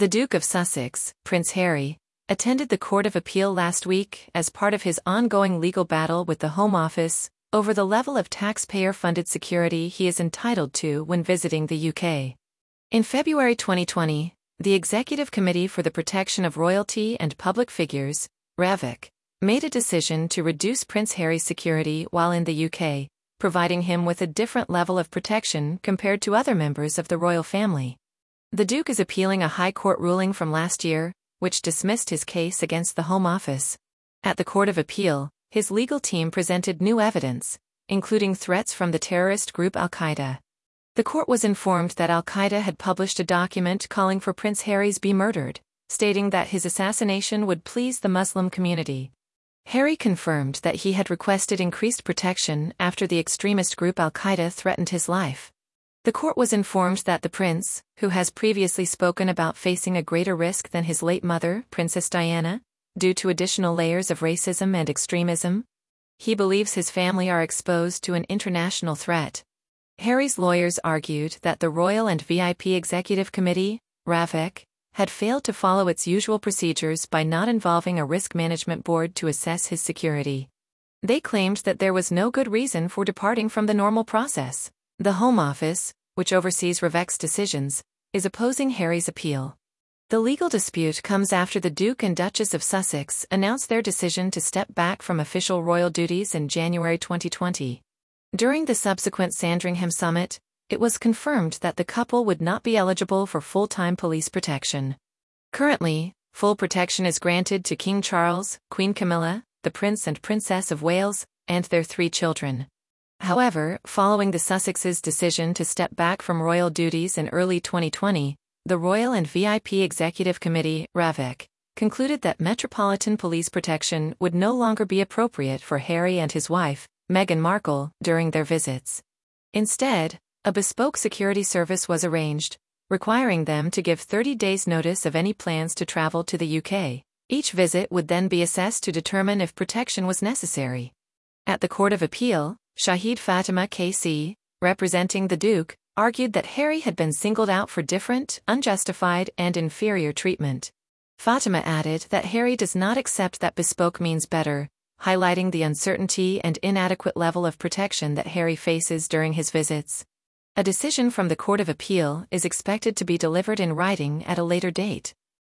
The Duke of Sussex, Prince Harry, attended the Court of Appeal last week as part of his ongoing legal battle with the Home Office over the level of taxpayer-funded security he is entitled to when visiting the UK. In February 2020, the Executive Committee for the Protection of Royalty and Public Figures, RAVIC, made a decision to reduce Prince Harry's security while in the UK, providing him with a different level of protection compared to other members of the royal family. The Duke is appealing a High Court ruling from last year, which dismissed his case against the Home Office. At the Court of Appeal, his legal team presented new evidence, including threats from the terrorist group Al-Qaeda. The court was informed that Al-Qaeda had published a document calling for Prince Harry's be murdered, stating that his assassination would please the Muslim community. Harry confirmed that he had requested increased protection after the extremist group Al-Qaeda threatened his life. The court was informed that the prince, who has previously spoken about facing a greater risk than his late mother, Princess Diana, due to additional layers of racism and extremism, he believes his family are exposed to an international threat. Harry's lawyers argued that the Royal and VIP Executive Committee, RAVIC, had failed to follow its usual procedures by not involving a risk management board to assess his security. They claimed that there was no good reason for departing from the normal process. The Home Office, which oversees RAVIC's decisions, is opposing Harry's appeal. The legal dispute comes after the Duke and Duchess of Sussex announced their decision to step back from official royal duties in January 2020. During the subsequent Sandringham summit, it was confirmed that the couple would not be eligible for full-time police protection. Currently, full protection is granted to King Charles, Queen Camilla, the Prince and Princess of Wales, and their 3 children. However, following the Sussexes' decision to step back from royal duties in early 2020, the Royal and VIP Executive Committee, RAVIC, concluded that Metropolitan Police protection would no longer be appropriate for Harry and his wife, Meghan Markle, during their visits. Instead, a bespoke security service was arranged, requiring them to give 30 days' notice of any plans to travel to the UK. Each visit would then be assessed to determine if protection was necessary. At the Court of Appeal, Shahid Fatima KC, representing the Duke, argued that Harry had been singled out for different, unjustified, and inferior treatment. Fatima added that Harry does not accept that bespoke means better, highlighting the uncertainty and inadequate level of protection that Harry faces during his visits. A decision from the Court of Appeal is expected to be delivered in writing at a later date.